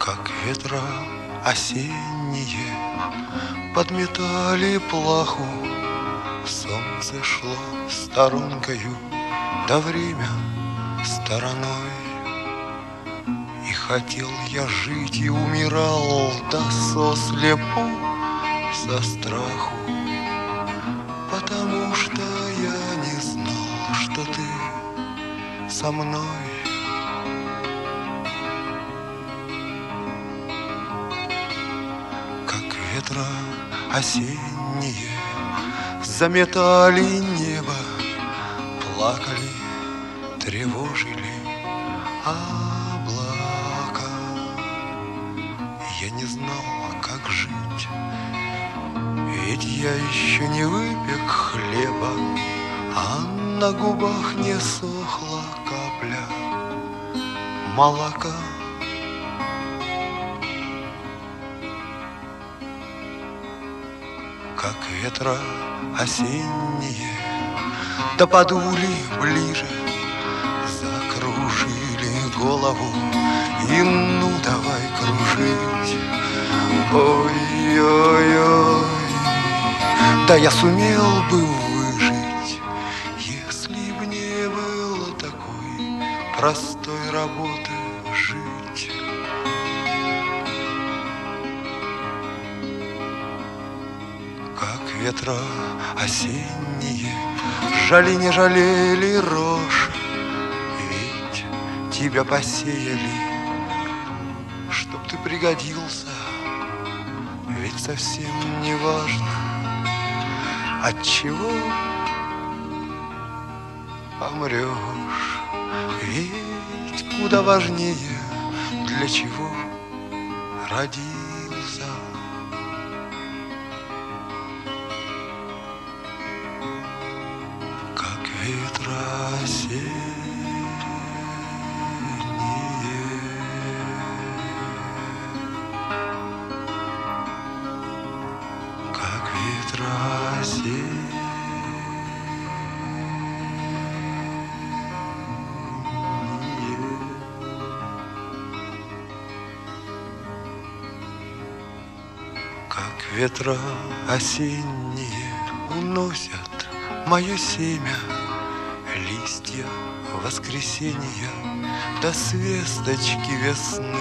Как ветра осенние подметали плаху, солнце шло сторонкою, да время стороной. И хотел я жить, и умирал, да сослепу, со страху, потому что я не знал, что ты со мной. Как ветра осенние заметали небо, плакали, тревожили облака. Я не знал, как жить, ведь я еще не выпек хлеба, а на губах не сохла капля молока. Как ветра осенние да подули ближе, закружили голову, и ну давай кружить. Ой-ой-ой, да я сумел бы выжить, если б не было такой простой работы жить. Как ветра осенние жали не жалели рожь, ведь тебя посеяли, чтоб ты пригодился. Ведь совсем не важно, от чего помрешь, ведь куда важнее, для чего родился. Как ветра осенние, как ветра осенние, как ветра осенние уносят мое семя, листья воскресенья до свесточки весны.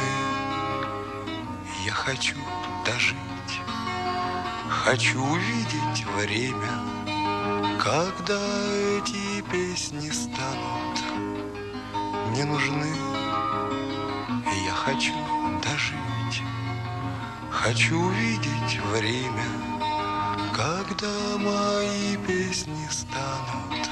Я хочу дожить, хочу увидеть время, когда эти песни станут не нужны. Я хочу дожить, хочу увидеть время, когда мои песни станут